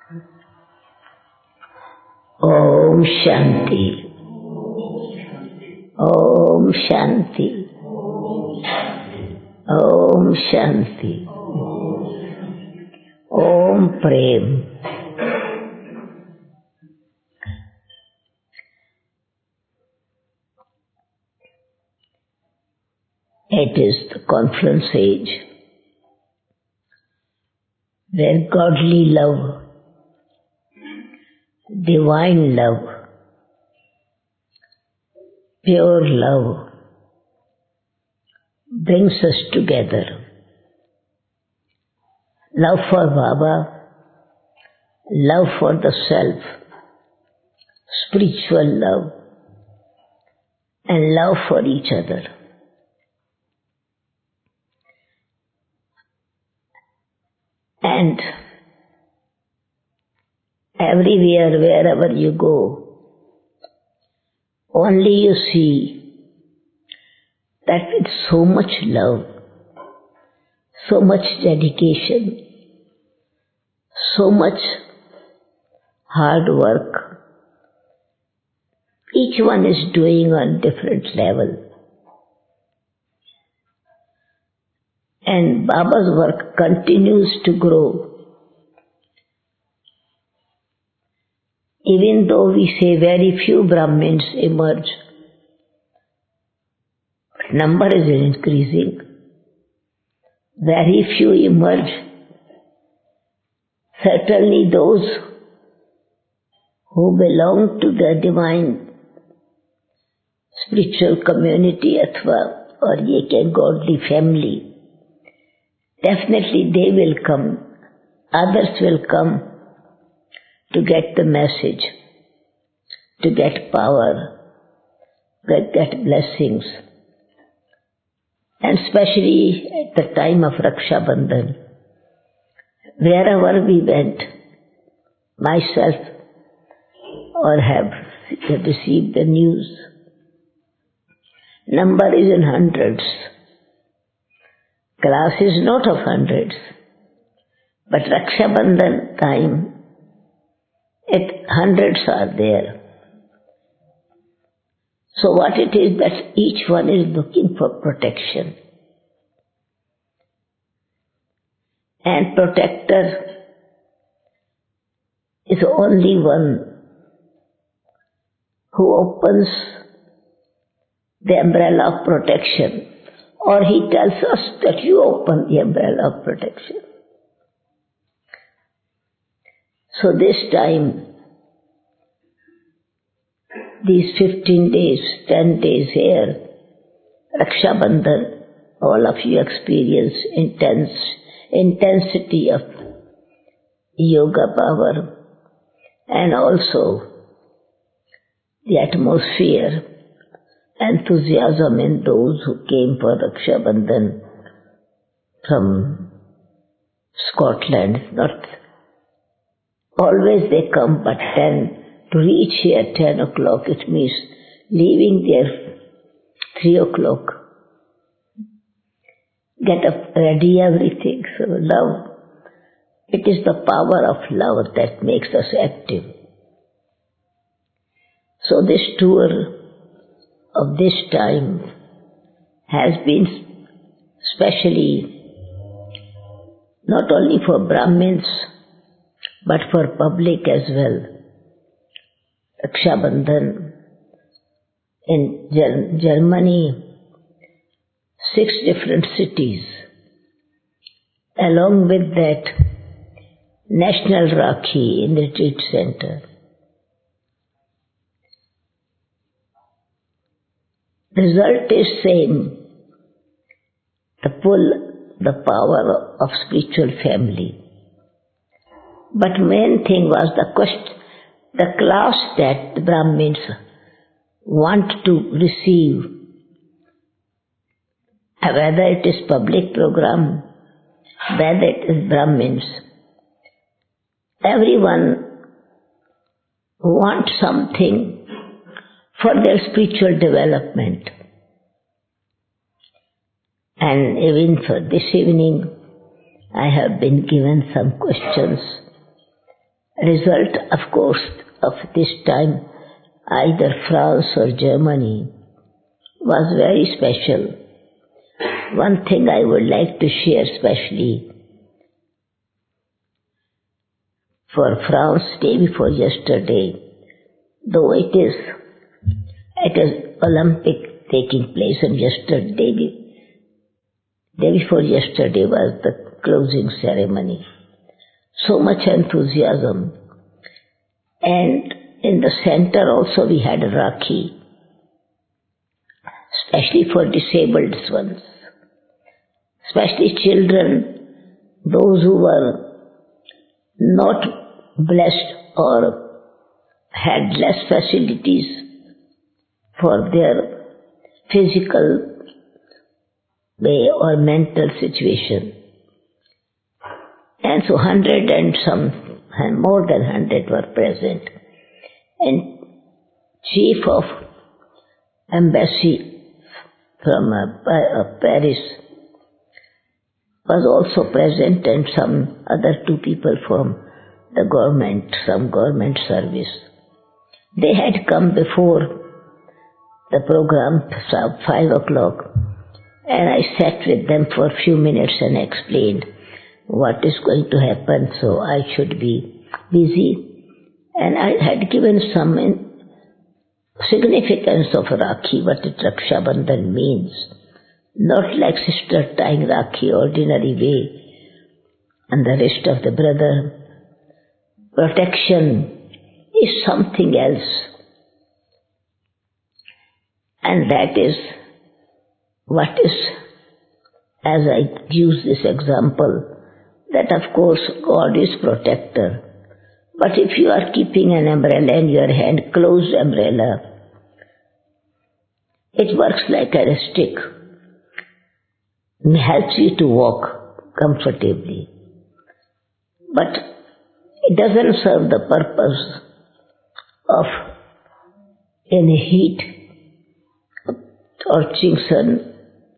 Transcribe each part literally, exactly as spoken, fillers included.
Om Shanti. Om Shanti. Om Shanti. Om Prem. It is the confluence age where godly love, divine love, pure love brings us together. Love for Baba, love for the self, spiritual love, and love for each other. And everywhere, wherever you go, only you see that with so much love, so much dedication, so much hard work, each one is doing on different level. And Baba's work continues to grow. Even though we say very few Brahmins emerge, number is increasing. Very few emerge. Certainly those who belong to the divine spiritual community athwa or ye godly family, definitely they will come. Others will come to get the message, to get power, to get blessings. And especially at the time of Raksha Bandhan, wherever we went, myself or have received the news, number is in hundreds. Class is not of hundreds, but Raksha Bandhan time, it hundreds are there. So what it is that each one is looking for protection. And protector is only one who opens the umbrella of protection, or he tells us that you open the umbrella of protection. So this time, these fifteen days, ten days here, Raksha Bandhan, all of you experience intense intensity of yoga power and also the atmosphere, enthusiasm in those who came for Raksha Bandhan from Scotland. Not always they come, but ten. To reach here at ten o'clock, it means leaving there three o'clock. Get up, ready everything. So love, it is the power of love that makes us active. So this tour of this time has been specially not only for Brahmins, but for public as well. Raksha Bandhan in Ger- Germany, six different cities. Along with that, National Rakhi in the retreat center. Result is same. The pull, the power of spiritual family. But main thing was the question, the class that the Brahmins want to receive, whether it is public program, whether it is Brahmins, everyone wants something for their spiritual development. And even for this evening, I have been given some questions result, of course, of this time, either France or Germany, was very special. One thing I would like to share specially, for France, day before yesterday, though it is, it is Olympic taking place, and yesterday, day before yesterday was the closing ceremony. So much enthusiasm. And in the center also we had Rakhi, especially for disabled ones, especially children, those who were not blessed or had less facilities for their physical way or mental situation. And so hundred and some, and more than hundred were present. And chief of embassy from uh, uh, Paris was also present, and some other two people from the government, some government service. They had come before the program, five o'clock, and I sat with them for a few minutes and explained what is going to happen, so I should be busy. And I had given some significance of Rakhi, what it Raksha Bandhan means. Not like sister tying Rakhi ordinary way and the rest of the brother. Protection is something else. And that is what is, as I use this example, that of course God is protector. But if you are keeping an umbrella in your hand, closed umbrella, it works like a stick. It helps you to walk comfortably. But it doesn't serve the purpose of in heat, scorching sun,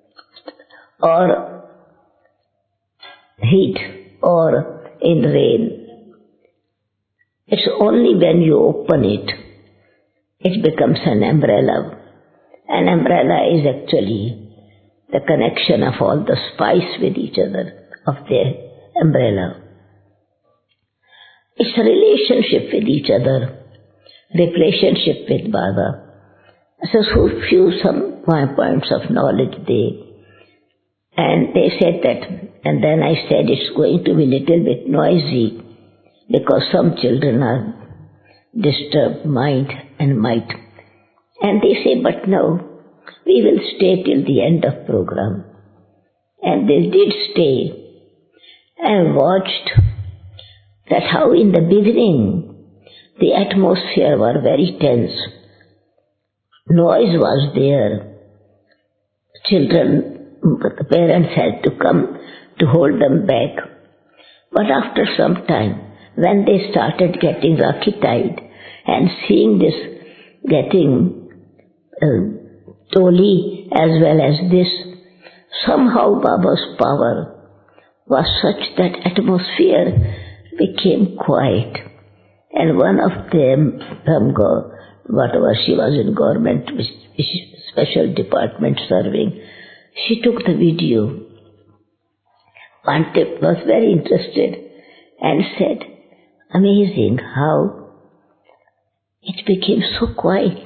or heat, or in rain. It's only when you open it, it becomes an umbrella. An umbrella is actually the connection of all the spice with each other of the umbrella. It's a relationship with each other, relationship with Baba. So, so few some points of knowledge they, and they said that, and then I said it's going to be a little bit noisy because some children are disturbed mind and might. And they say, but no, we will stay till the end of program. And they did stay and watched that how in the beginning the atmosphere was very tense. Noise was there. Children, the parents had to come to hold them back. But after some time, when they started getting Rakhi tied and seeing this getting uh, Toli as well as this, somehow Baba's power was such that atmosphere became quiet. And one of them, from go, whatever she was in government, special department serving, she took the video. Pantip was very interested and said, amazing how it became so quiet.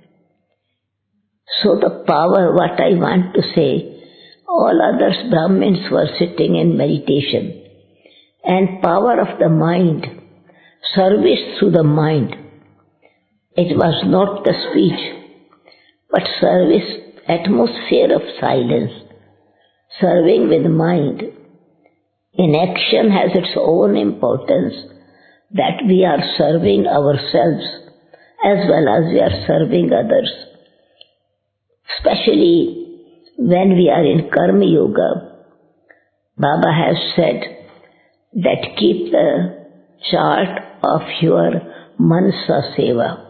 So the power, what I want to say, all others Brahmins were sitting in meditation. And power of the mind, service through the mind. It was not the speech, but service, atmosphere of silence, serving with mind. In action has its own importance, that we are serving ourselves as well as we are serving others. Especially when we are in Karma Yoga, Baba has said that keep the chart of your Mansa Seva.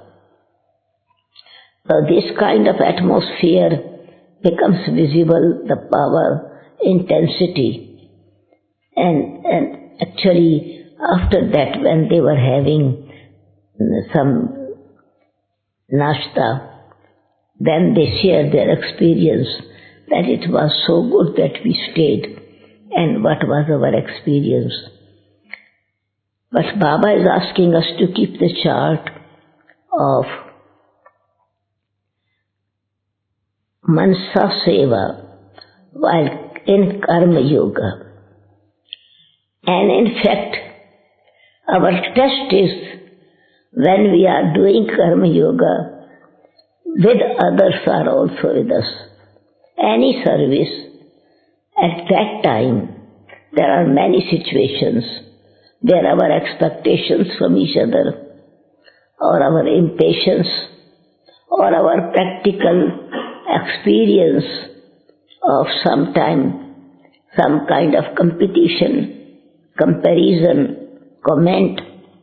So this kind of atmosphere becomes visible, the power, intensity. And, and actually After that, when they were having some nashta, then they shared their experience that it was so good that we stayed and what was our experience. But Baba is asking us to keep the chart of Mansa Seva while in Karma Yoga. And in fact, our test is when we are doing Karma Yoga, with others are also with us. Any service, at that time, there are many situations where our expectations from each other, or our impatience, or our practical experience of some time, some kind of competition, comparison, comment.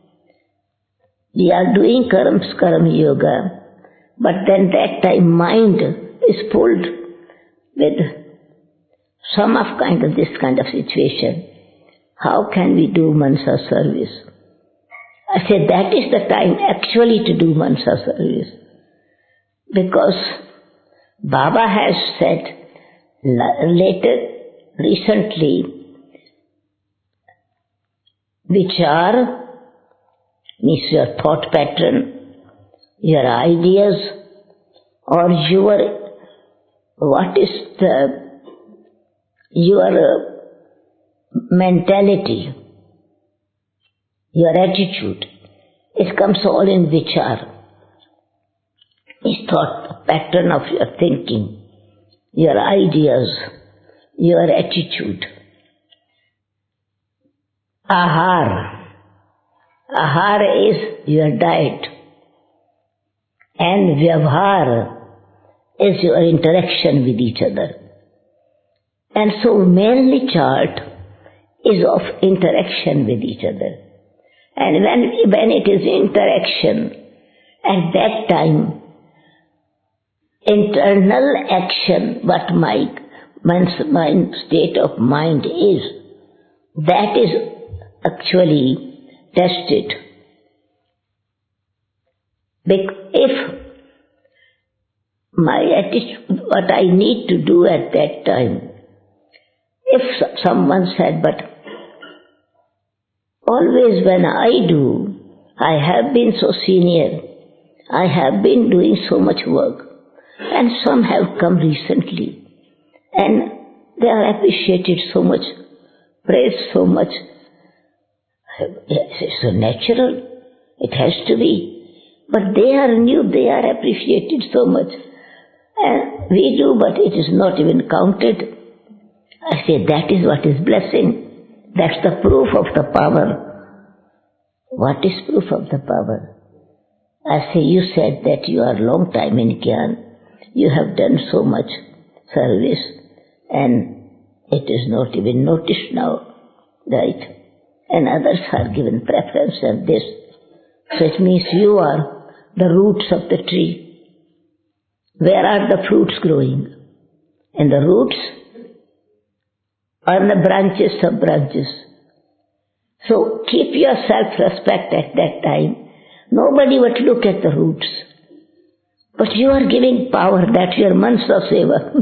We are doing karma, karma yoga, but then that time mind is pulled with some of kind of this kind of situation. How can we do Mansa service? I said that is the time actually to do Mansa service. Because Baba has said later, recently, vichar means your thought pattern, your ideas, or your, what is the, your mentality, your attitude. It comes all in vichar. It's thought pattern of your thinking, your ideas, your attitude. Ahar. Ahar is your diet. And vyavhar is your interaction with each other. And so mainly chart is of interaction with each other. And when, when it is interaction, at that time, internal action, what my, my, my state of mind is, that is actually tested. If my attitude, what I need to do at that time, if someone said, but always when I do, I have been so senior, I have been doing so much work, and some have come recently, and they are appreciated so much, praised so much. It's so natural, it has to be. But they are new, they are appreciated so much. And we do, but it is not even counted. I say that is what is blessing. That's the proof of the power. What is proof of the power? I say, you said that you are long time in Gyan. You have done so much service and it is not even noticed now, right? And others are given preference and this. So it means you are the roots of the tree. Where are the fruits growing? In the roots or in the branches of branches? So keep your self-respect at that time. Nobody would look at the roots. But you are giving power, that's your Mansa Seva.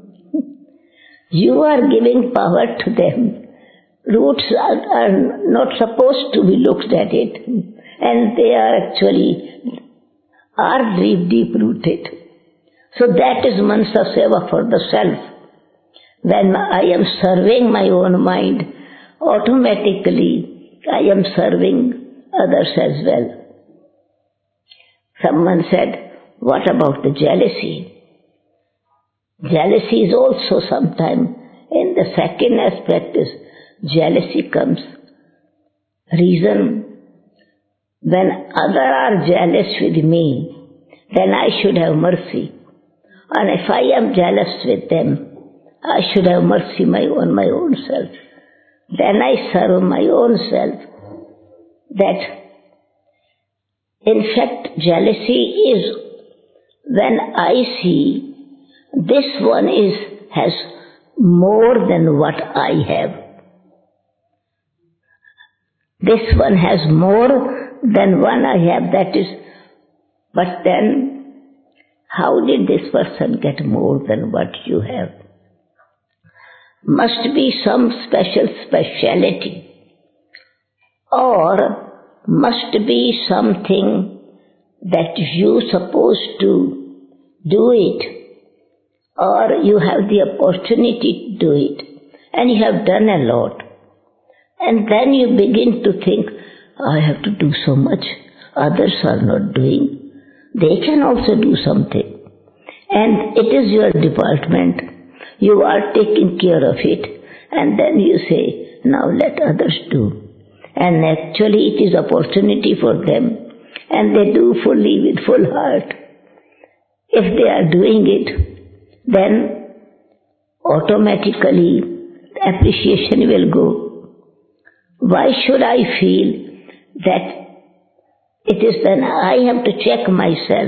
You are giving power to them. Roots are, are not supposed to be looked at it. And they are actually, are deep, deep rooted. So that is Mansa Seva for the self. When I am serving my own mind, automatically I am serving others as well. Someone said, what about the jealousy? Jealousy is also sometime, in the second aspect is, jealousy comes. Reason, when others are jealous with me, then I should have mercy. And if I am jealous with them, I should have mercy my, on my own self. Then I serve my own self. That, in fact, jealousy is when I see this one is, has more than what I have. This one has more than one I have, that is, but then how did this person get more than what you have? Must be some special speciality, or must be something that you supposed to do it, or you have the opportunity to do it, and you have done a lot. And then you begin to think, I have to do so much, others are not doing. They can also do something. And it is your department. You are taking care of it. And then you say, now let others do. And actually it is opportunity for them. And they do fully with full heart. If they are doing it, then automatically appreciation will go. Why should I feel that it is then I have to check myself?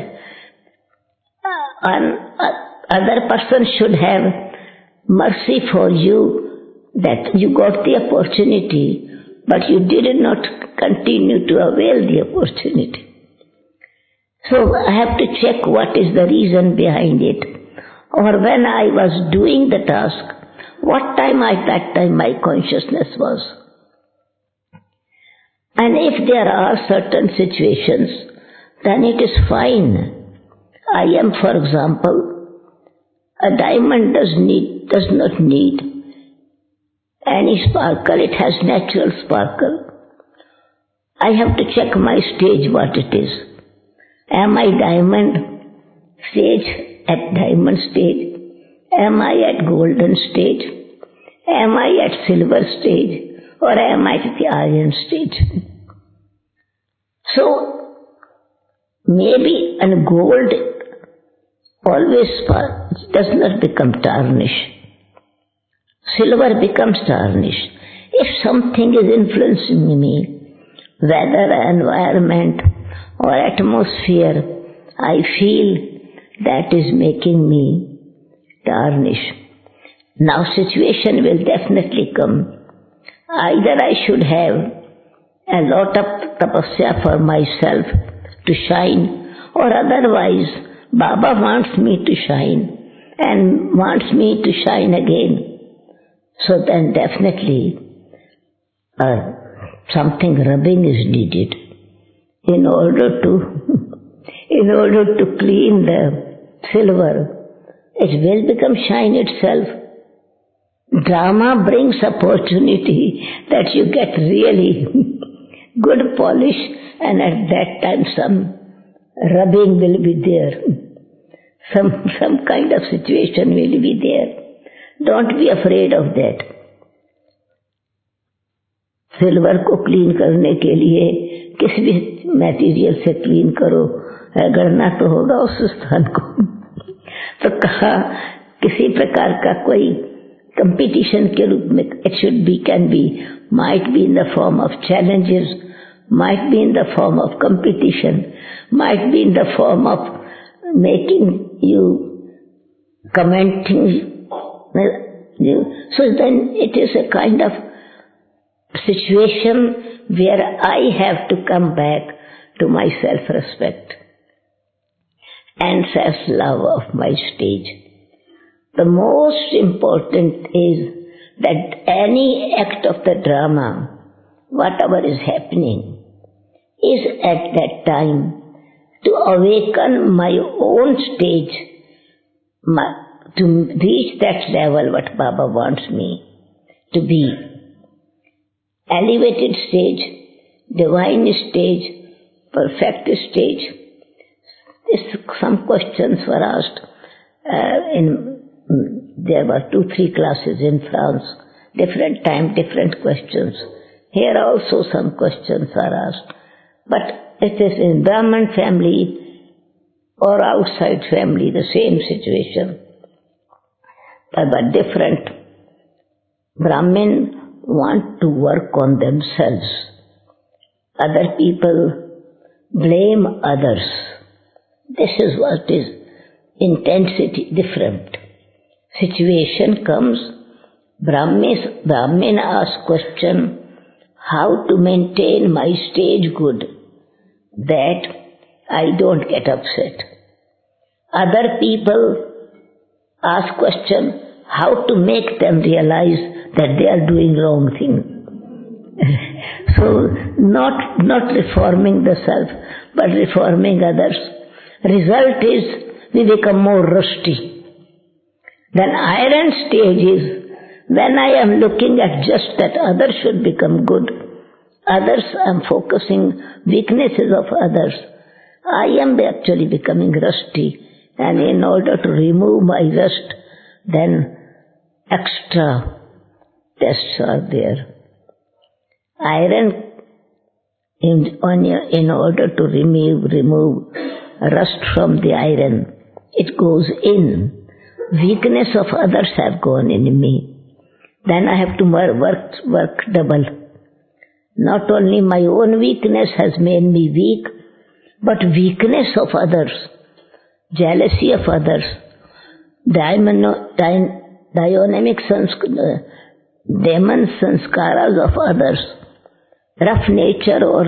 An other person should have mercy for you that you got the opportunity, but you did not continue to avail the opportunity. So I have to check what is the reason behind it. Or when I was doing the task, what time at that time my consciousness was. And if there are certain situations, then it is fine. I am, for example, a diamond does need, does not need any sparkle. It has natural sparkle. I have to check my stage what it is. Am I diamond stage, at diamond stage? Am I at golden stage? Am I at silver stage? Or am I at the iron stage? So, maybe a gold always does not become tarnished. Silver becomes tarnished. If something is influencing me, weather, environment, or atmosphere, I feel that is making me tarnish. Now situation will definitely come. Either I should have a lot of tapasya for myself to shine, or otherwise Baba wants me to shine and wants me to shine again. So then definitely uh, something rubbing is needed in order to in order to clean the silver. It will become shine itself. Drama brings opportunity that you get really good polish, and at that time some rubbing will be there. Some, some kind of situation will be there. Don't be afraid of that. Silver को clean करने के लिए किसी भी material से clean करो, गड़ना तो होगा उस स्थान को। तो कहा किसी प्रकार का कोई कंपटीशन के रूप में it should be, can be, might be in the form of challenges, might be in the form of competition, might be in the form of making you commenting you. So then it is a kind of situation where I have to come back to my self-respect and self-love of my stage. The most important is that any act of the drama, whatever is happening, is at that time to awaken my own stage, my, to reach that level what Baba wants me to be. Elevated stage, divine stage, perfect stage. This, some questions were asked uh, in there were two, three classes in France, different time, different questions. Here also some questions are asked. But it is in Brahman family or outside family, the same situation. But different. Brahmin want to work on themselves. Other people blame others. This is what is intensity different. Situation comes, Brahmin, Brahmin asks question, how to maintain my stage good, that I don't get upset. Other people ask question, how to make them realize that they are doing wrong thing. So, not, not reforming the self, but reforming others. Result is, we become more rusty. Then iron stage is, when I am looking at just that others should become good, others I am focusing weaknesses of others, I am actually becoming rusty. And in order to remove my rust, then extra tests are there. Iron, in, on your, in order to remove, remove rust from the iron, it goes in. Weakness of others have gone in me. Then I have to work, work double. Not only my own weakness has made me weak, but weakness of others, jealousy of others, daimon, dynamic sansk- demon sanskaras of others, rough nature or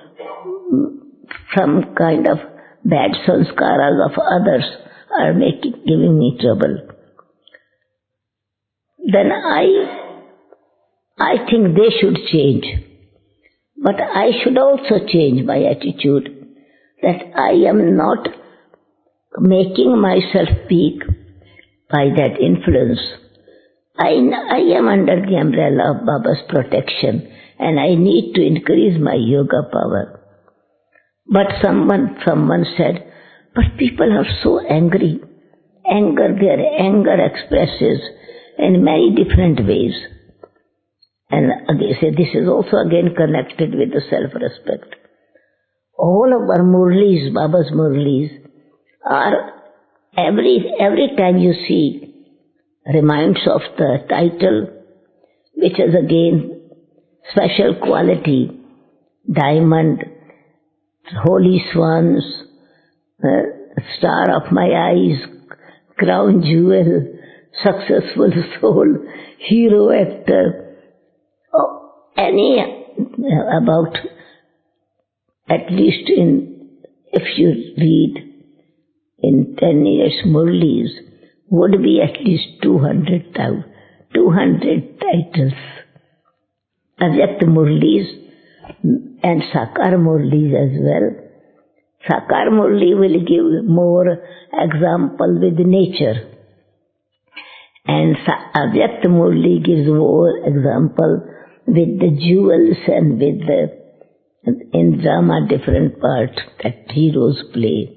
some kind of bad sanskaras of others are making, giving me trouble. Then I, I think they should change. But I should also change my attitude that I am not making myself weak by that influence. I, I am under the umbrella of Baba's protection and I need to increase my yoga power. But someone, someone said, but people are so angry. Anger, their anger expresses in many different ways. And they say this is also again connected with the self-respect. All of our Murlis, Baba's Murlis, are every, every time you see, reminds of the title, which is again special quality, diamond, holy swans, uh, star of my eyes, crown jewel, successful soul, hero actor, oh, any uh, about, at least in, if you read in ten years Murlis, would be at least two hundred, two hundred titles. Avyakt Murlis and Sakar Murlis as well. Sakar Murli will give more example with nature. And Avyakt Murli gives more example with the jewels and with the, in drama, different parts that heroes play.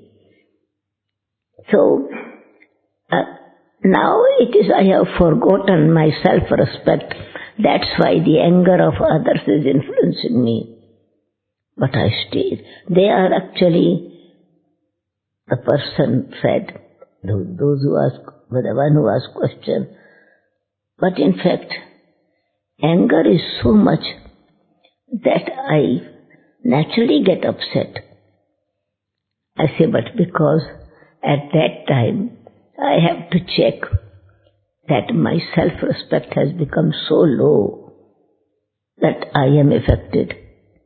So, uh, now it is I have forgotten my self-respect. That's why the anger of others is influencing me. But I stayed. They are actually, the person said, those who ask, the one who asked question. But in fact, anger is so much that I naturally get upset. I say, but because at that time I have to check that my self-respect has become so low that I am affected.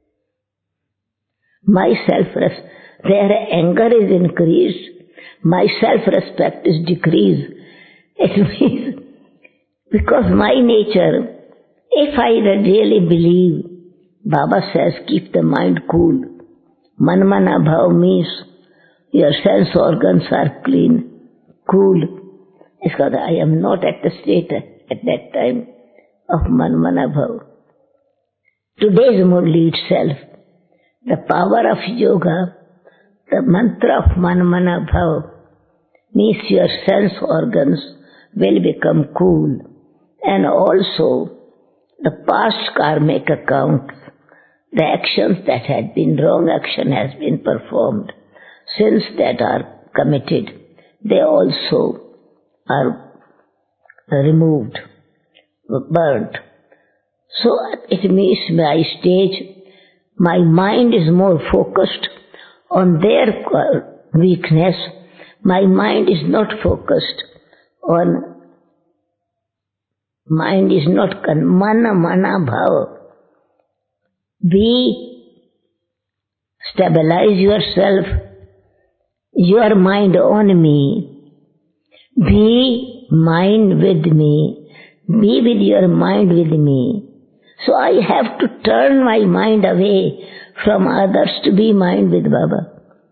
My self-respect, their anger is increased, my self-respect is decreased. It means, because my nature, if I really believe, Baba says, keep the mind cool. Manmana bhav means your sense organs are clean, cool. It's because I am not at the state at that time of Manmana bhav. Today's Murli itself, the power of yoga, the mantra of Manmana bhav, means your sense organs will become cool. And also, the past karmic accounts, the actions that had been wrong action has been performed, sins that are committed, they also are removed, burnt. So it means my stage, my mind is more focused on their weakness. My mind is not focused on, mind is not, mana mana bhava. Be, stabilize yourself, your mind on me. Be mind with me. Be with your mind with me. So I have to turn my mind away from others to be mind with Baba.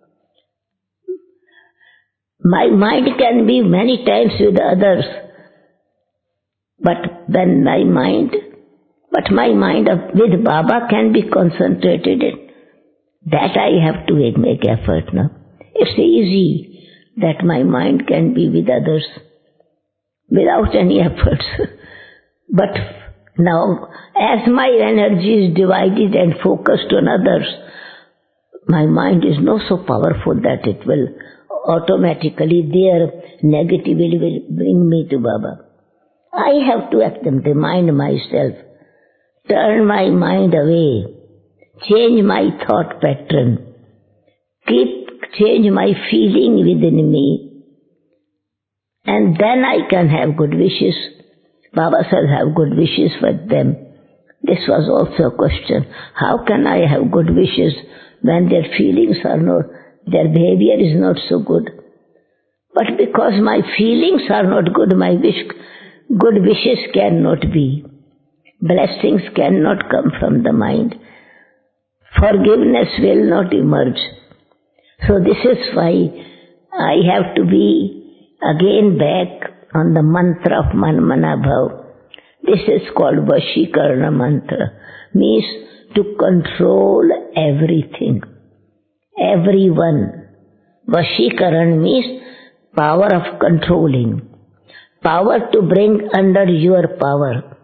My mind can be many times with others, but then my mind, but my mind with Baba can be concentrated in. That I have to make effort now. It's easy that my mind can be with others without any efforts. But now, as my energy is divided and focused on others, my mind is not so powerful that it will automatically, their negativity will bring me to Baba. I have to act and remind myself, turn my mind away, change my thought pattern, keep, change my feeling within me, and then I can have good wishes. Baba says, have good wishes for them. This was also a question. How can I have good wishes when their feelings are not, their behavior is not so good? But because my feelings are not good, my wish, good wishes cannot be. Blessings cannot come from the mind. Forgiveness will not emerge. So this is why I have to be again back on the mantra of Manmana Bhav. This is called Vashikarana mantra. Means to control everything, everyone. Vashikaran means power of controlling, power to bring under your power.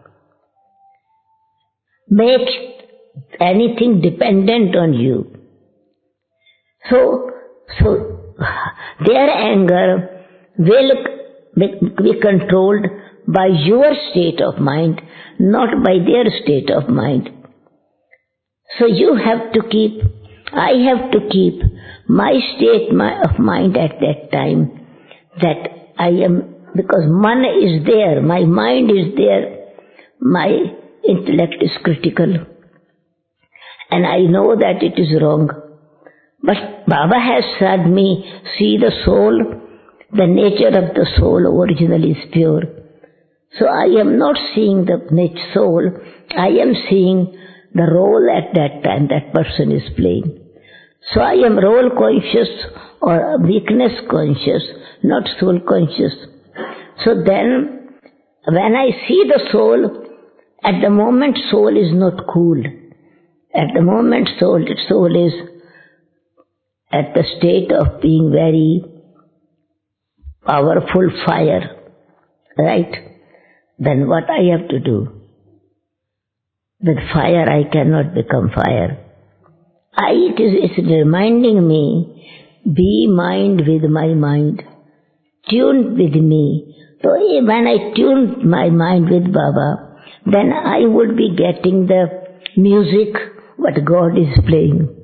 Make anything dependent on you. So, so their anger will be controlled by your state of mind, not by their state of mind. So you have to keep, I have to keep my state of mind at that time, that I am, because man is there, my mind is there, my intellect is critical, and I know that it is wrong. But Baba has said me, see the soul, the nature of the soul originally is pure. So I am not seeing the soul, I am seeing the role at that time that person is playing. So I am role conscious or weakness conscious, not soul conscious. So then, when I see the soul, at the moment soul is not cool. At the moment soul, soul is at the state of being very powerful fire, right? Then what I have to do? With fire I cannot become fire. I, it is it's reminding me, be mind with my mind, tune with me. So when I tune my mind with Baba, then I would be getting the music what God is playing.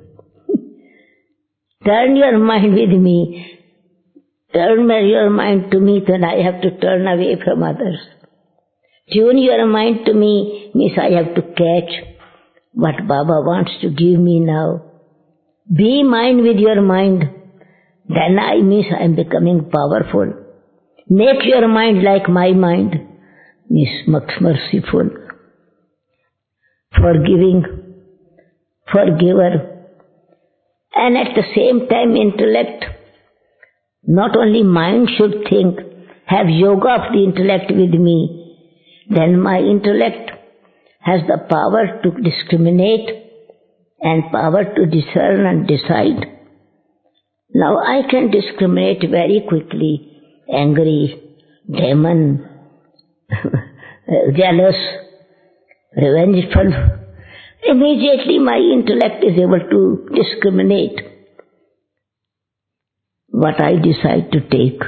Turn your mind with me, turn your mind to me, then I have to turn away from others. Tune your mind to me means I have to catch what Baba wants to give me now. Be mind with your mind. Then I means I am becoming powerful. Make your mind like my mind. Means much merciful, forgiving, forgiver. And at the same time intellect. Not only mind should think, have yoga of the intellect with me. Then my intellect has the power to discriminate and power to discern and decide. Now I can discriminate very quickly, angry, demon, jealous, revengeful. Immediately my intellect is able to discriminate what I decide to take.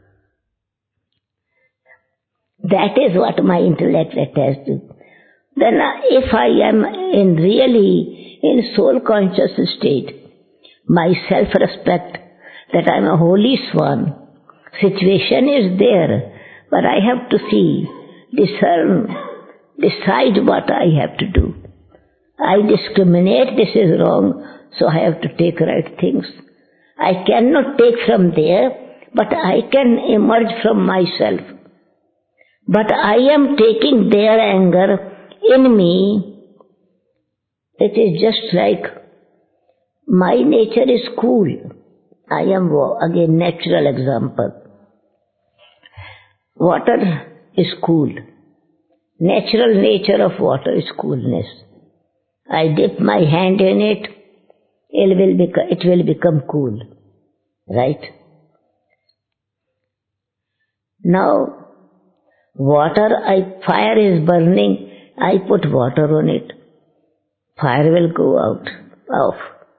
That is what my intellect attached to. Then if I am in really in soul conscious state, my self-respect, that I am a holy swan, situation is there, but I have to see, discern, decide what I have to do. I discriminate, this is wrong, so I have to take right things. I cannot take from there, but I can emerge from myself. But I am taking their anger in me. It is just like my nature is cool. I am, again, natural example. Water is cool. Natural nature of water is coolness. I dip my hand in it, it will become, it will become cool. Right? Now, water, I, fire is burning, I put water on it. Fire will go out, off.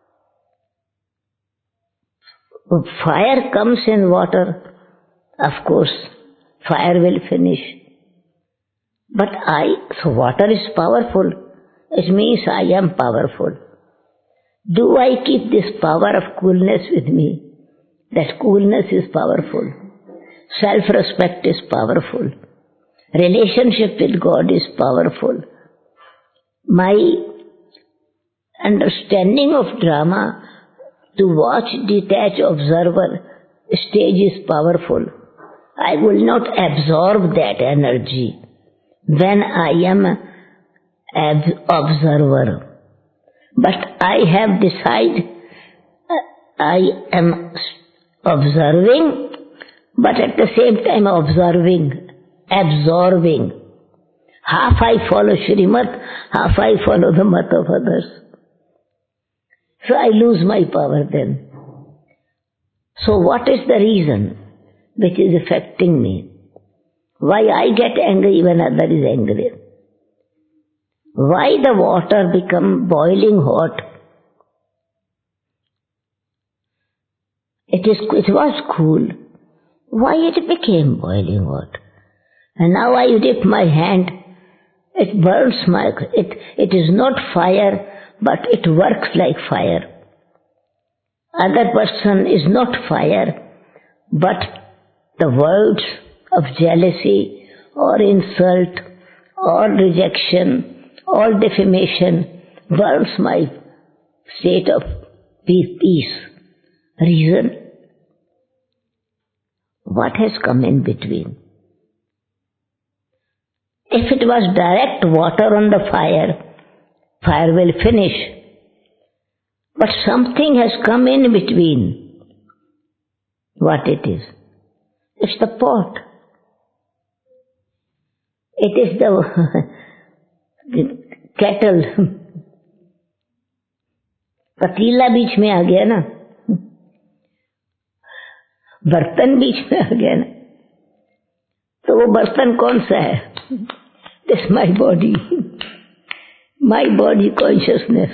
Fire comes in water, of course, fire will finish. But I, so water is powerful. It means I am powerful. Do I keep this power of coolness with me? That coolness is powerful. Self-respect is powerful. Relationship with God is powerful. My understanding of drama, to watch, detach, observer stage is powerful. I will not absorb that energy when I am an observer. But I have decided I am observing, but at the same time observing, absorbing. Half I follow Shrimat, half I follow the mat of others. So I lose my power then. So what is the reason which is affecting me? Why I get angry when other is angry? Why the water become boiling hot? It is, it was cool. Why it became boiling hot? And now I dip my hand, it burns my, it, it is not fire, but it works like fire. Other person is not fire, but the words of jealousy or insult or rejection or defamation burns my state of peace. Reason? What has come in between? If it was direct water on the fire, fire will finish. But something has come in between. What it is? It's the pot. It is the, the kettle. पतीला बीच में आ गया ना, बर्तन बीच में आ गया ना, तो वो बर्तन कौन सा है? This my body, my body consciousness.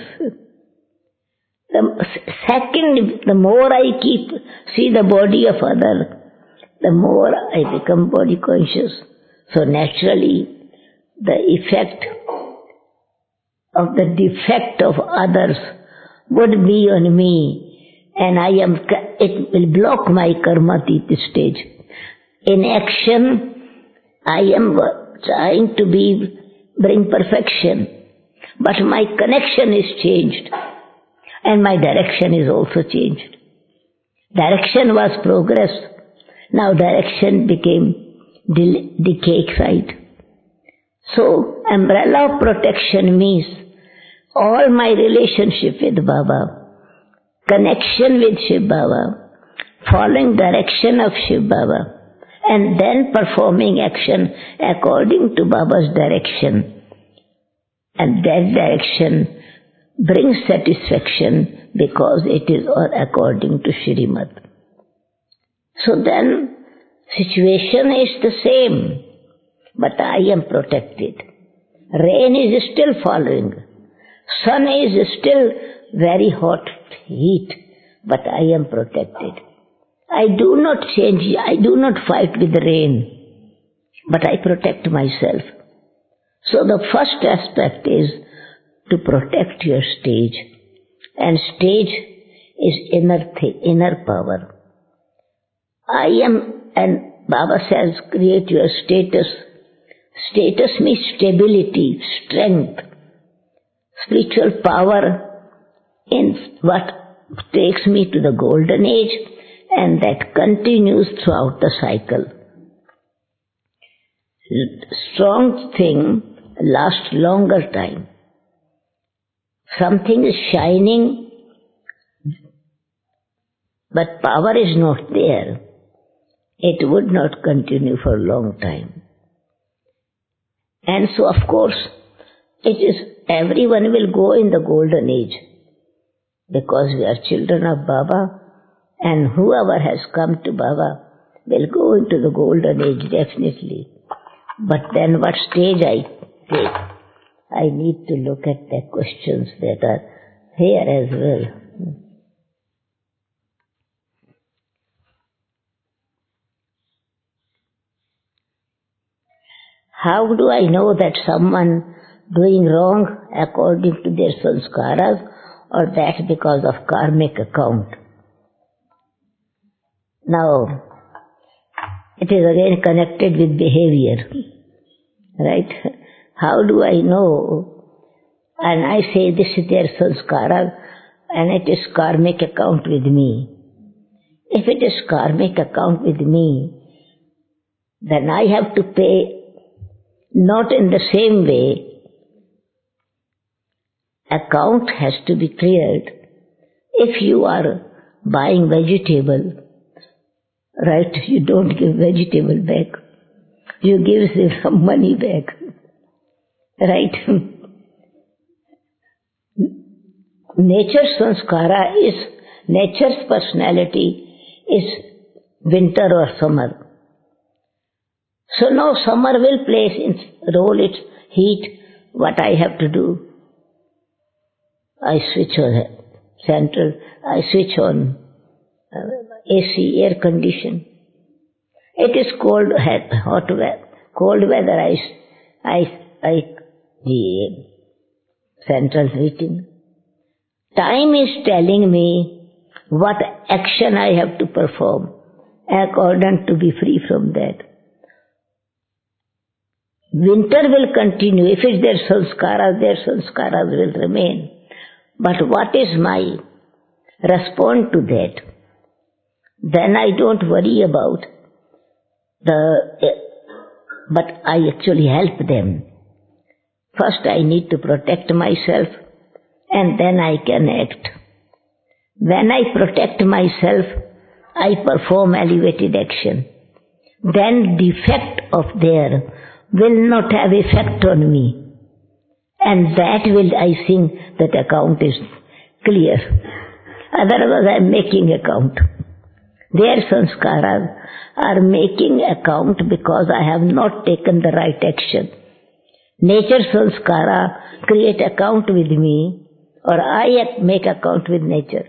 The second, the more I keep, see the body of other, the more I become body conscious. So naturally, the effect of the defect of others would be on me, and I am, it will block my karma stage. In action, I am trying to be, bring perfection, but my connection is changed, and my direction is also changed. Direction was progress, now direction became decay side. So, umbrella of protection means all my relationship with Baba, connection with Shiv Baba, following direction of Shiv Baba, and then performing action according to Baba's direction. And that direction brings satisfaction because it is all according to Shrimat. So then, situation is the same, but I am protected. Rain is still following. Sun is still very hot heat, but I am protected. I do not change, I do not fight with the rain, but I protect myself. So the first aspect is to protect your stage, and stage is inner thing, inner power. I am, and Baba says, create your status. Status means stability, strength. spiritual power in what takes me to the golden age, and that continues throughout the cycle. Strong thing lasts longer time. Something is shining, but power is not there. It would not continue for a long time. And so, of course, it is everyone will go in the golden age, because we are children of Baba, and whoever has come to Baba will go into the golden age definitely. But then what stage I take, I need to look at the questions that are here as well. How do I know that someone doing wrong according to their sanskaras, or that's because of karmic account? Now, it is again connected with behavior, right? How do I know? And I say this is their sanskara and it is karmic account with me. If it is karmic account with me, then I have to pay not in the same way. Account has to be cleared. If you are buying vegetable, right, you don't give vegetable back. You give some money back. Right? Nature's sanskara is, nature's personality is winter or summer. So now summer will place in role its heat. What I have to do? I switch on central, I switch on uh, A C, air condition. It is cold, hot weather, cold weather, I, I, I, the central heating. Time is telling me what action I have to perform according to be free from that. Winter will continue. If it's their sanskaras, their sanskaras will remain. But what is my response to that? Then I don't worry about the, but I actually help them. First I need to protect myself, and then I can act. When I protect myself, I perform elevated action. Then defect of there will not have effect on me. And that will, I think, that account is clear. Otherwise I am making account. Their sanskaras are making account because I have not taken the right action. Nature sanskara create account with me, or I make account with nature.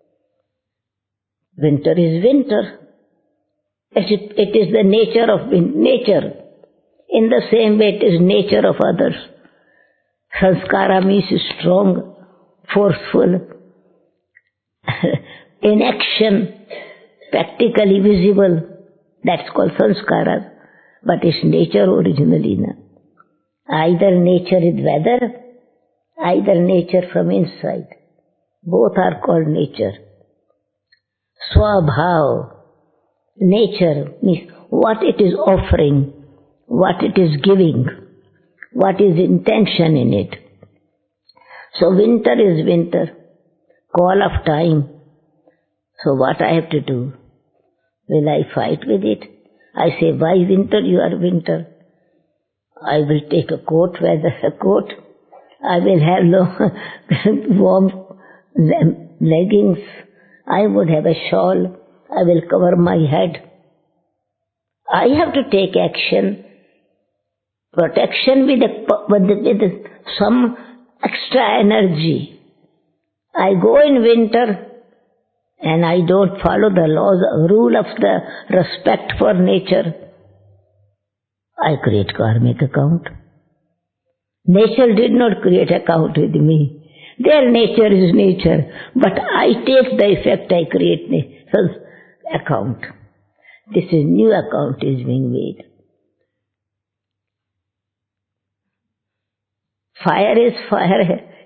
Winter is winter. It is the nature of nature. In the same way it is nature of others. Sanskara means strong, forceful, in action, practically visible. That's called sanskara. But it's nature originally. Na? Either nature is weather, either nature from inside. Both are called nature. Swabhav, nature means what it is offering, what it is giving, what is intention in it. So winter is winter, call of time. So what I have to do? Will I fight with it? I say, why winter? You are winter. I will take a coat, weather a coat. I will have long, warm leggings. I would have a shawl. I will cover my head. I have to take action. Protection with, a, with, with some extra energy. I go in winter and I don't follow the laws, rule of the respect for nature. I create karmic account. Nature did not create account with me. Their nature is nature, but I take the effect I create account. This is new account is being made. Fire is fire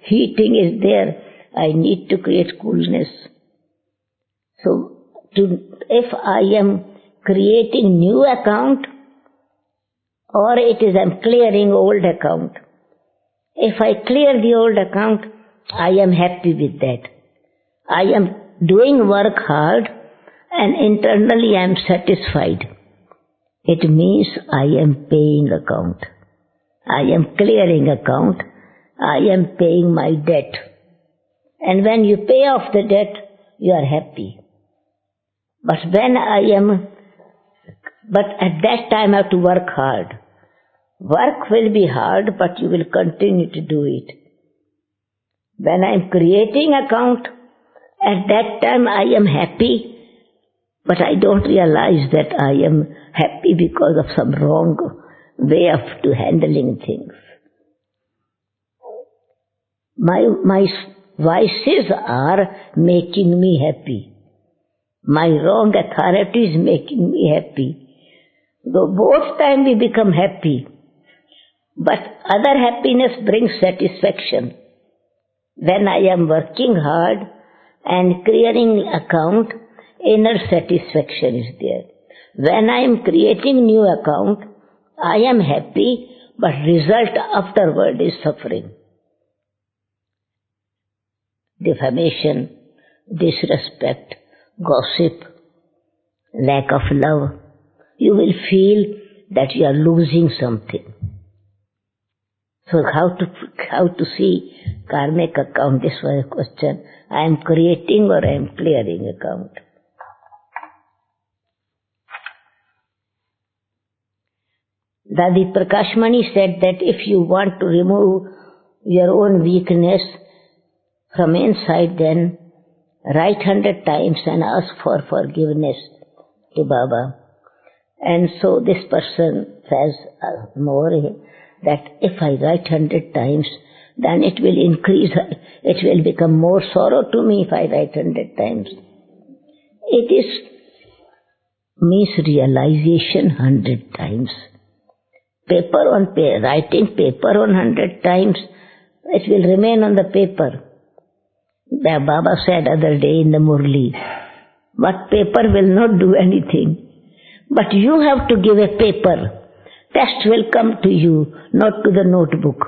heating is there, I need to create coolness. So, to, if I am creating new account, or it is I'm clearing old account. If I clear the old account, I am happy with that. I am doing work hard and internally I am satisfied. It means I am paying account. I am clearing account. I am paying my debt. And when you pay off the debt, you are happy. But when I am, but at that time I have to work hard. Work will be hard, but you will continue to do it. When I am creating account, at that time I am happy, but I don't realize that I am happy because of some wrong way of to handling things. My, my vices are making me happy. My wrong authority is making me happy. Though both time we become happy, but other happiness brings satisfaction. When I am working hard and clearing account, inner satisfaction is there. When I am creating new account, I am happy, but result afterward is suffering. Defamation, disrespect, gossip, lack of love. You will feel that you are losing something. So how to how to see karmic account? This was a question. I am creating or I am clearing account. Dadi Prakashmani said that if you want to remove your own weakness from inside, then write hundred times and ask for forgiveness to Baba. And so this person says uh, more that if I write hundred times, then it will increase, it will become more sorrow to me if I write hundred times. It is means realization hundred times. Paper on paper, writing paper on hundred times, it will remain on the paper. The Baba said other day in the Murli, but paper will not do anything. But you have to give a paper. Test will come to you, not to the notebook.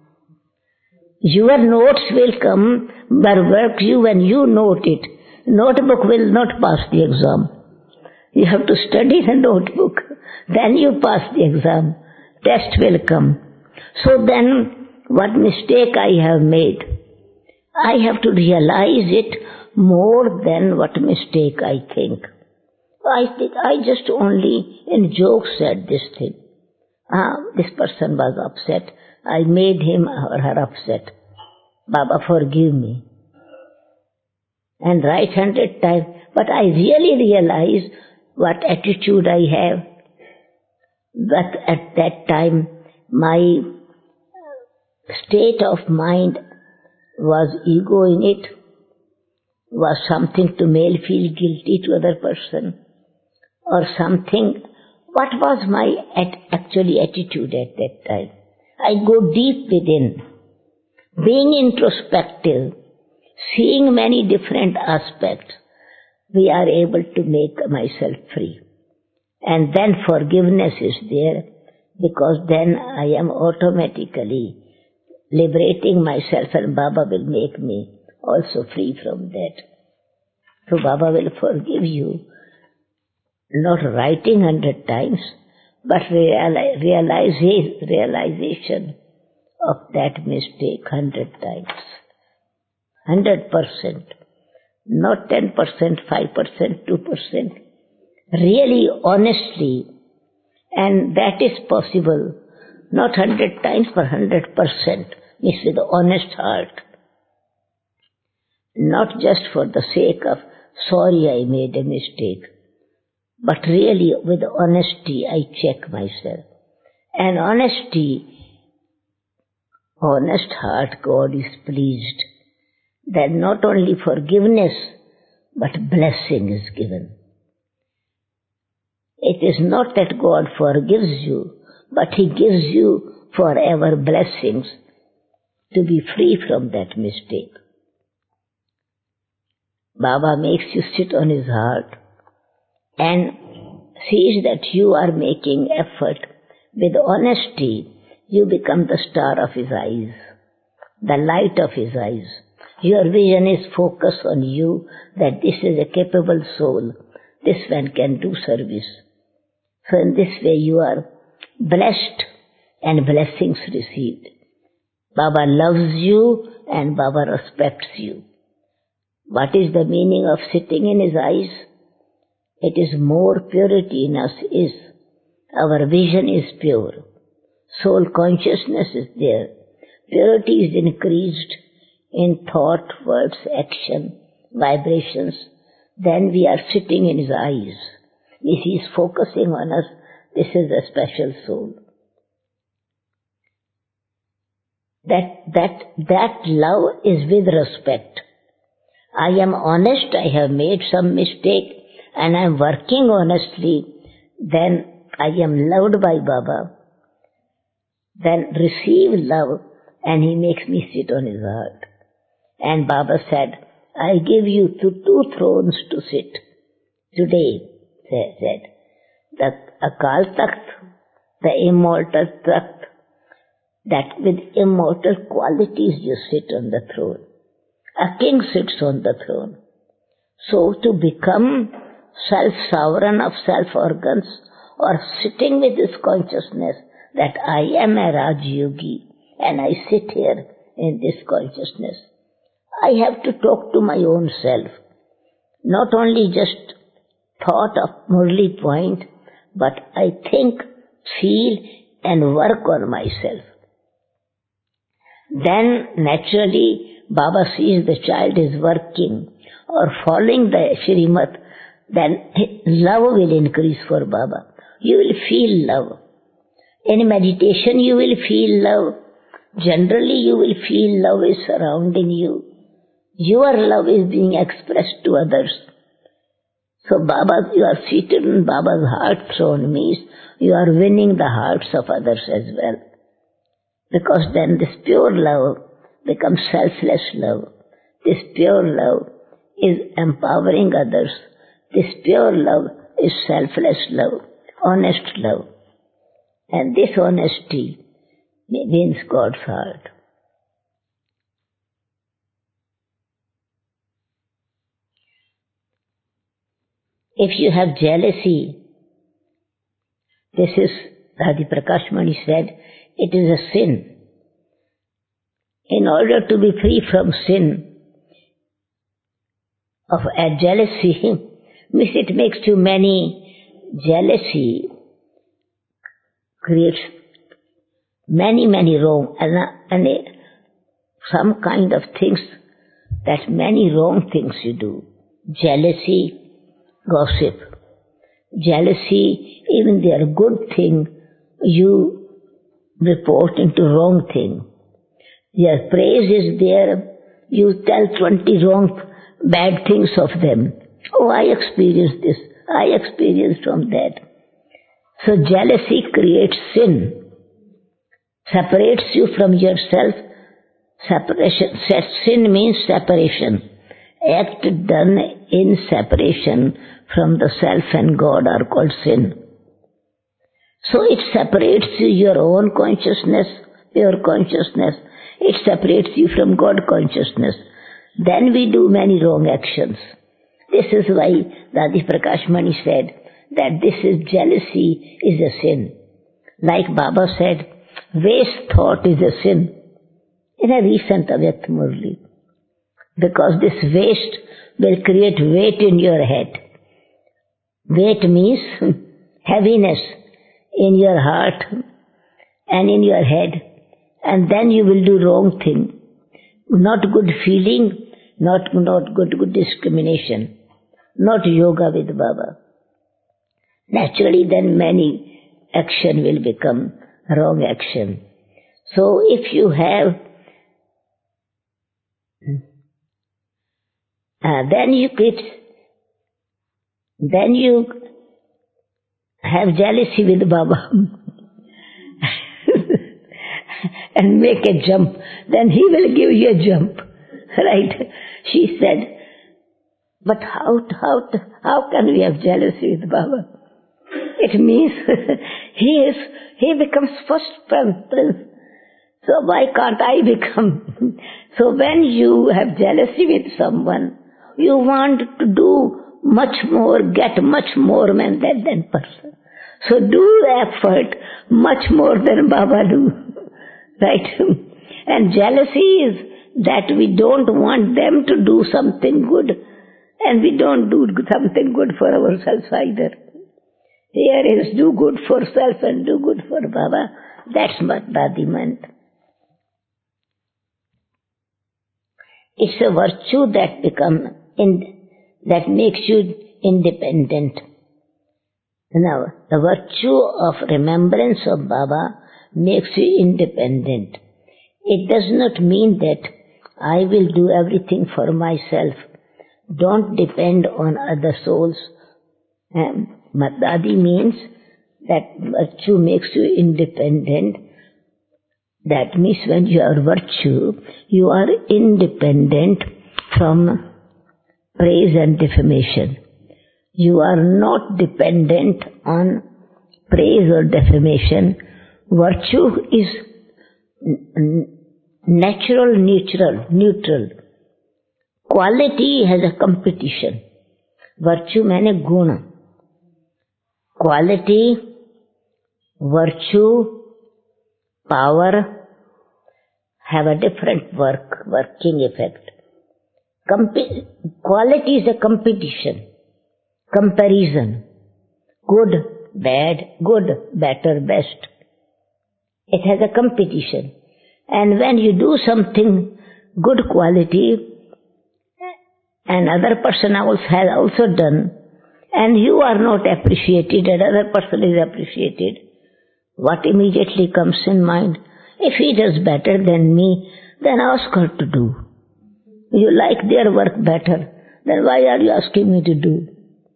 Your notes will come, but work you when you note it. Notebook will not pass the exam. You have to study the notebook, then you pass the exam. Test will come. So then, what mistake I have made? I have to realize it more than what mistake I think. I think I just only in joke said this thing. Ah, this person was upset. I made him or her upset. Baba, forgive me. And write hundred times. But I really realize what attitude I have. But at that time, my state of mind was ego in it, was something to make feel guilty to other person, or something. What was my at actually attitude at that time? I go deep within, being introspective, seeing many different aspects, we are able to make myself free. And then forgiveness is there, because then I am automatically liberating myself, and Baba will make me also free from that. So Baba will forgive you, not writing hundred times, but reali- realize, realization of that mistake hundred times. Hundred percent. Not ten percent, five percent, two percent. Really, honestly. And that is possible. Not hundred times, but hundred percent. Means with honest heart. Not just for the sake of, sorry I made a mistake. But really, with honesty, I check myself. And honesty, honest heart, God is pleased. That not only forgiveness, but blessing is given. It is not that God forgives you, but He gives you forever blessings. to be free from that mistake. Baba makes you sit on his heart and sees that you are making effort with honesty. You become the star of his eyes, the light of his eyes. Your vision is focused on you, that this is a capable soul. This one can do service. So in this way you are blessed and blessings received. Baba loves you and Baba respects you. What is the meaning of sitting in his eyes? It is more purity in us is. Our vision is pure. Soul consciousness is there. Purity is increased in thought, words, action, vibrations. Then we are sitting in his eyes. If he is focusing on us, this is a special soul. That, that, that love is with respect. I am honest, I have made some mistake and I am working honestly, then I am loved by Baba. Then receive love and he makes me sit on his heart. And Baba said, I give you two, two thrones to sit. Today, they said, the Akal Takht, the immortal Takht, that with immortal qualities you sit on the throne. A king sits on the throne. So to become self-sovereign of self-organs or sitting with this consciousness that I am a Raj Yogi and I sit here in this consciousness, I have to talk to my own self. Not only just thought of Murli point, but I think, feel and work on myself. Then naturally Baba sees the child is working or following the Shrimad, then love will increase for Baba. You will feel love. In meditation you will feel love. Generally you will feel love is surrounding you. Your love is being expressed to others. So Baba, you are seated in Baba's heart throne means you are winning the hearts of others as well. Because then this pure love becomes selfless love. This pure love is empowering others. This pure love is selfless love, honest love. And this honesty means God's heart. If you have jealousy, this is, Adi Prakash Mani said, it is a sin. In order to be free from sin of a jealousy, means it makes too many jealousy, creates many, many wrong, and, and some kind of things, that many wrong things you do. Jealousy, gossip. Jealousy, even they are good thing, you report into wrong thing. Their praise is there, you tell twenty wrong, bad things of them. Oh, I experienced this, I experienced from that. So jealousy creates sin, separates you from yourself. Separation, sin means separation. Act done in separation from the self and God are called sin. So it separates you, your own consciousness, pure consciousness. It separates you from God consciousness. Then we do many wrong actions. This is why Adi Prakash Mani said that this is jealousy is a sin. Like Baba said, waste thought is a sin. In a recent Avyakt Murli. Because this waste will create weight in your head. Weight means heaviness in your heart and in your head. And then you will do wrong thing. Not good feeling, not, not good, good discrimination. Not yoga with Baba. Naturally then many action will become wrong action. So if you have Uh, then you quit. Then you have jealousy with Baba. and make a jump, then he will give you a jump. Right? She said, but how, how, how can we have jealousy with Baba? It means he is, he becomes first prince. So why can't I become? So when you have jealousy with someone, you want to do much more, get much more than that than person. So do effort much more than Baba do. Right? And jealousy is that we don't want them to do something good, and we don't do something good for ourselves either. Here is do good for self and do good for Baba. That's what Dadi meant. It's a virtue that become in, that makes you independent. Now, the virtue of remembrance of Baba makes you independent. It does not mean that I will do everything for myself. Don't depend on other souls. Um, Dadi means that virtue makes you independent. That means when you are virtue, you are independent from praise and defamation. You are not dependent on praise or defamation. Virtue is natural, neutral, neutral. Quality has a competition. Virtue means guna. Quality, virtue, power have a different work, working effect. Comp- quality is a competition, comparison. Good, bad, good, better, best. It has a competition. And when you do something good quality, another person else has also done, and you are not appreciated, another person is appreciated, what immediately comes in mind? If he does better than me, then ask her to do. You like their work better, then why are you asking me to do?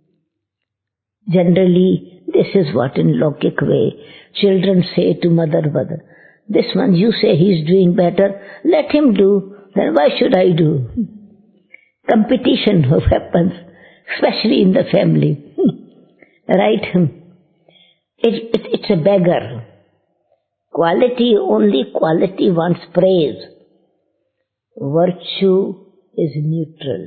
Generally, this is what in logic way children say to mother, mother, this one you say he is doing better, let him do, then why should I do? Competition happens, especially in the family. Right? It, it, it's a beggar. Quality, only quality wants praise. Virtue is neutral.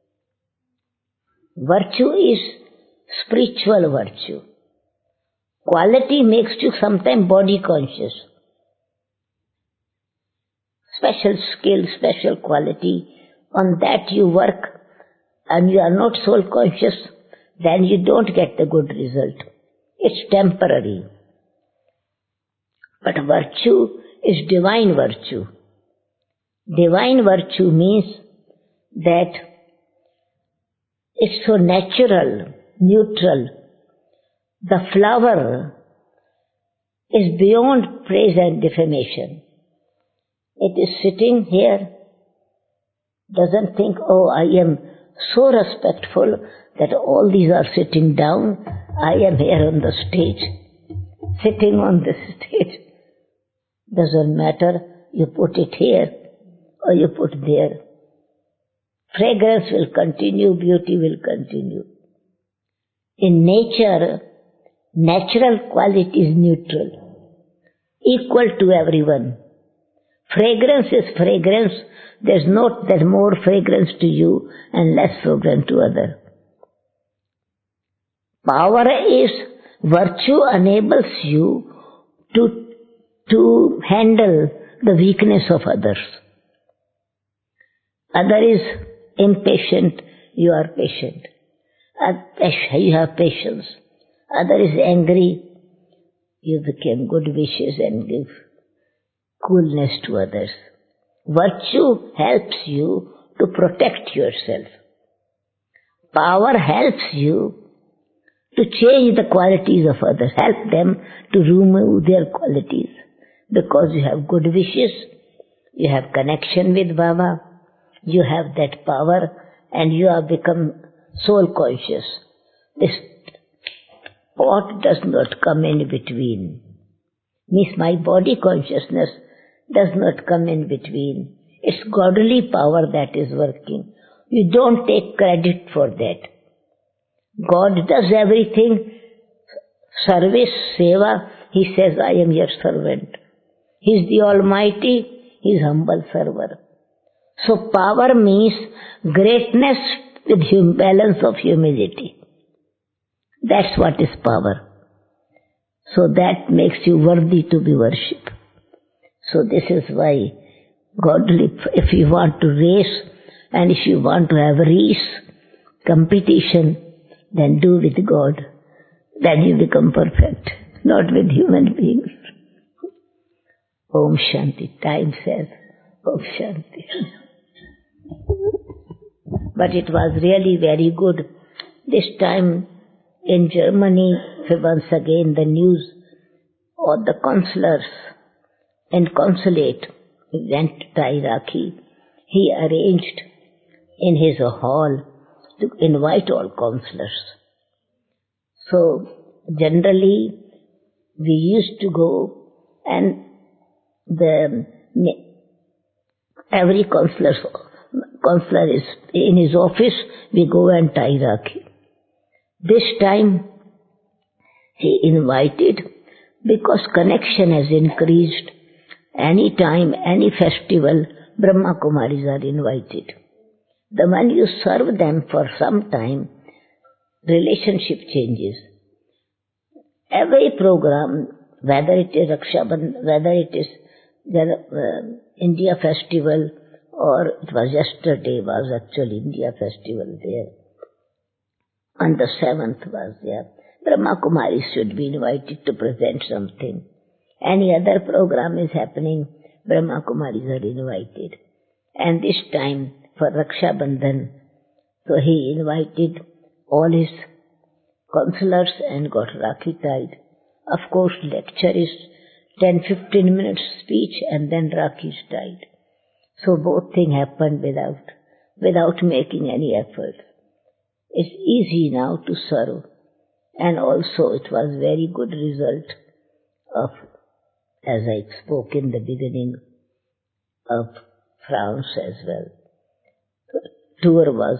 Virtue is spiritual virtue. Quality makes you sometimes body conscious. Special skill, special quality, on that you work and you are not soul conscious, then you don't get the good result. It's temporary. But virtue is divine virtue. Divine virtue means that it's so natural, neutral. The flower is beyond praise and defamation. It is sitting here, doesn't think, oh, I am so respectful that all these are sitting down. I am here on the stage, sitting on the stage. Doesn't matter, you put it here or you put there. Fragrance will continue, beauty will continue. In nature, natural quality is neutral, equal to everyone. Fragrance is fragrance. There's not that more fragrance to you and less fragrance to other. Power is, virtue enables you to, to handle the weakness of others. Other is impatient, you are patient. You have patience. Other is angry, you become good wishes and give coolness to others. Virtue helps you to protect yourself. Power helps you to change the qualities of others, help them to remove their qualities. Because you have good wishes, you have connection with Baba, you have that power, and you have become soul conscious. This pot does not come in between. Means my body consciousness does not come in between. It's godly power that is working. You don't take credit for that. God does everything. Service, seva, He says, I am your servant. He is the Almighty, He is humble servant. So power means greatness with hum- balance of humility. That's what is power. So that makes you worthy to be worshipped. So this is why godly, if you want to race and if you want to have race, competition, then do with God. Then you become perfect, not with human beings. Om Shanti. Time says Om Shanti. But it was really very good. This time in Germany, once again the news of the consulars and consulate went to tie Rakhi. He arranged in his hall to invite all consulars. So generally we used to go and the every consular consular is in his office, we go and tie Rakhi. This time he invited, because connection has increased. Any time, any festival, Brahma Kumaris are invited. The when you serve them for some time, relationship changes. Every program, whether it is Raksha Bandhan, whether it is the uh, India festival, or it was yesterday was actually India festival there. On the seventh was there. Brahma Kumaris should be invited to present something. Any other program is happening, Brahma Kumaris are invited. And this time for Raksha Bandhan, so he invited all his consulars and got Rakhi tied. Of course, lecture is ten to fifteen minutes speech and then Rakhi is tied. So both things happened without, without making any effort. It's easy now to serve. And also it was very good result of, as I spoke in the beginning, of France as well. The tour was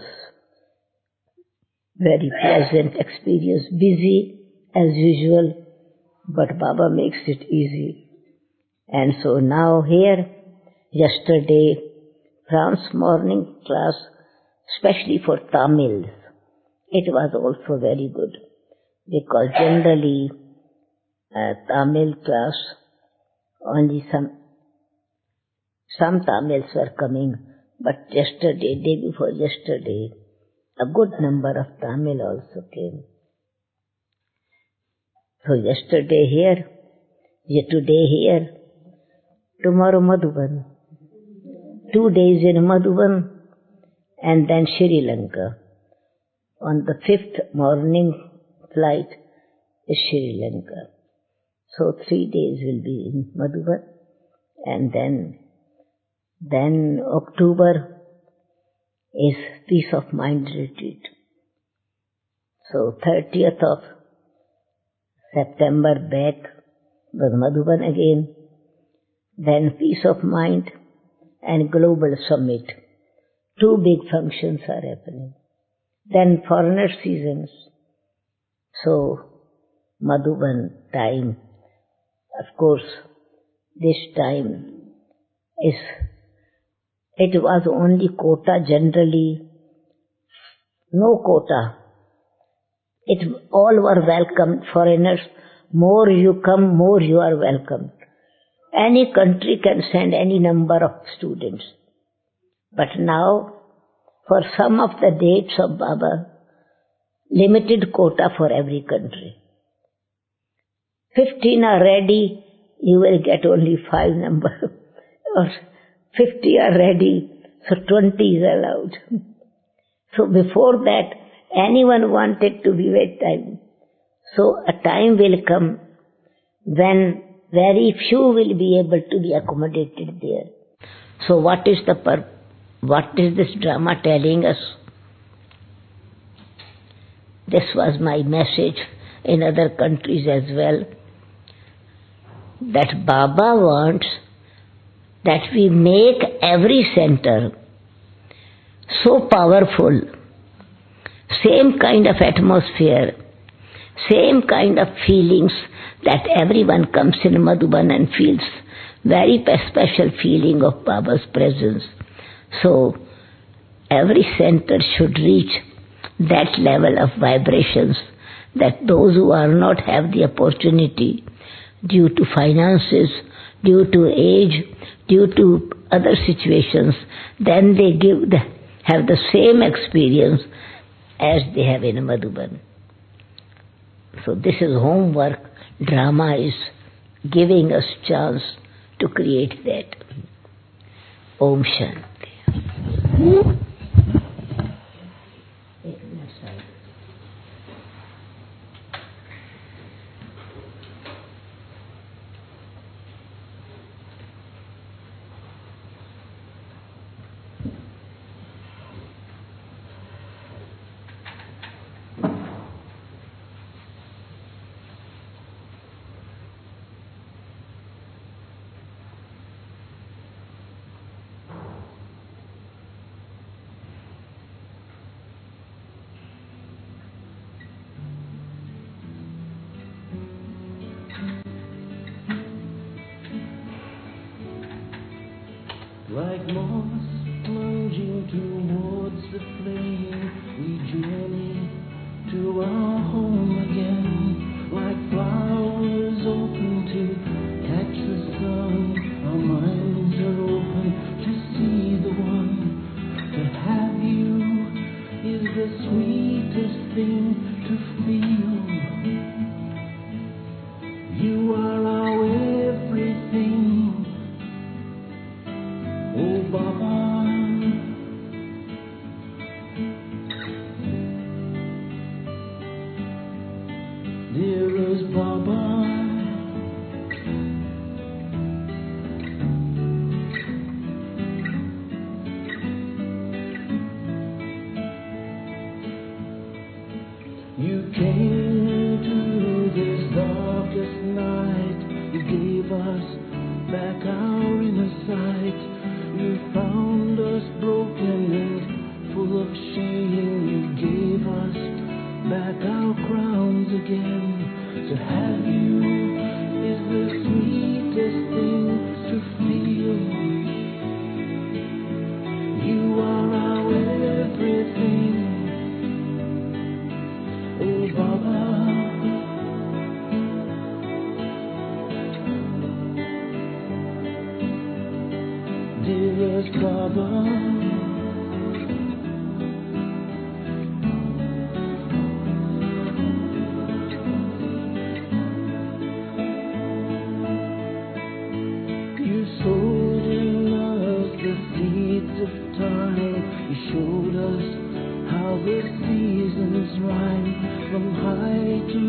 very pleasant experience, busy as usual, but Baba makes it easy. And so now here, yesterday, France morning class, especially for Tamils, it was also very good, because generally uh, Tamil class, only some some Tamils were coming, but yesterday, day before yesterday, a good number of Tamil also came. So yesterday here, today here, tomorrow Madhuban. Two days in Madhuban and then Sri Lanka. On the fifth morning flight is Sri Lanka. So three days will be in Madhuban, and then then October is Peace of Mind retreat. So thirtieth of September back was Madhuban again, then Peace of Mind and Global Summit. Two big functions are happening. Then foreigner seasons. So Madhuban time, of course, this time is, it was only quota generally, no quota. It all were welcomed, foreigners. More you come, more you are welcomed. Any country can send any number of students. But now, for some of the dates of Baba, limited quota for every country. Fifteen are ready, you will get only five number. Or fifty are ready, so twenty is allowed. So before that, anyone wanted to be with time. So a time will come when very few will be able to be accommodated there. So what is the purpose? What is this drama telling us? This was my message in other countries as well, that Baba wants that we make every center so powerful, same kind of atmosphere, same kind of feelings, that everyone comes in Madhuban and feels very special feeling of Baba's presence. So every center should reach that level of vibrations, that those who are not have the opportunity due to finances, due to age, due to other situations, then they give the, have the same experience as they have in Madhuban. So this is homework. Drama is giving us chance to create that. Om Shanti. Like moths plunging towards the flame, we journey to our home again. Like flowers open to catch the sun, our minds are open to see the one. To have you is the sweetest thing to feel. You are our everything. Oh Baba, dearest Baba, you came to this darkest night, you gave us back our inner sight. You found us broken and full of shame. You gave us back our crowns again. To have you is the sweetest thing to feel. You are our everything. Oh Baba, dearest Baba, you sowed in us the seeds of time. You showed us how the seasons rhyme, from high to